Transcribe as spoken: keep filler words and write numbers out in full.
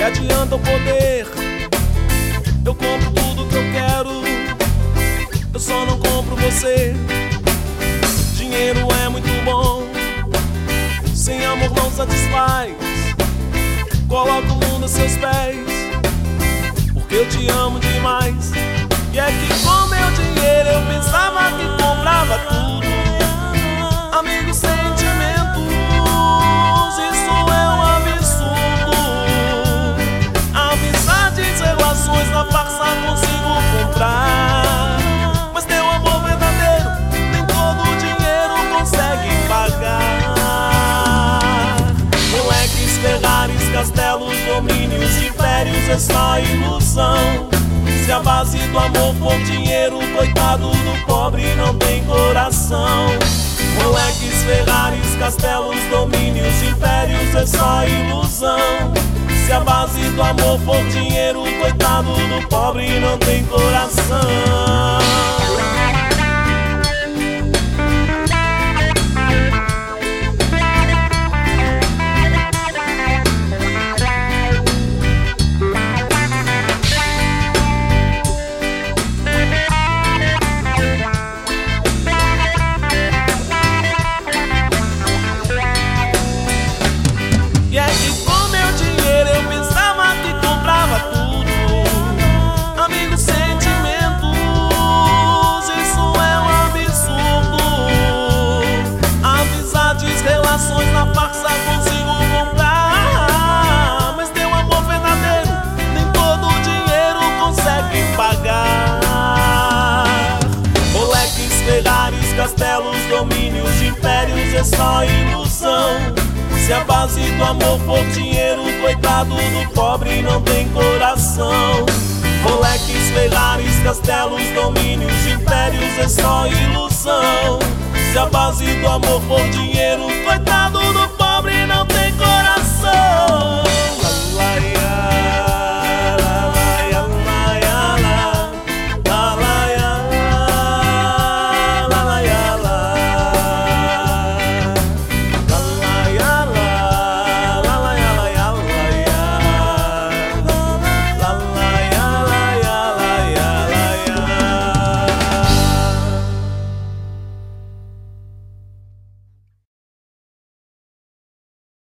adianta o poder? Eu compro tudo que eu quero, eu só não compro você. Dinheiro é muito bom, sem amor não satisfaz. Coloca o mundo a seus pés, porque eu te amo demais. E é que com meu dinheiro eu pensava que comprava tudo. Amigos, sentimentos, isso é um absurdo. Amizades, relações, na farsa consigo comprar, mas teu amor verdadeiro nem todo o dinheiro consegue pagar. Moleques, Ferraris, castelos, domínios, impérios, é só ilusão. Se a base do amor for dinheiro, coitado do pobre não tem coração. Moleques, Ferraris, castelos, domínios, impérios, é só ilusão. Se a base do amor for dinheiro, coitado do pobre não tem coração. Na farsa consigo comprar, mas teu amor verdadeiro nem todo o dinheiro consegue pagar. Moleques, Ferraris, castelos, domínios, impérios, é só ilusão. Se a base do amor for dinheiro, coitado do pobre não tem coração. Moleques, Ferraris, castelos, domínios, impérios, é só ilusão. Se a base do amor for dinheiro, coitado do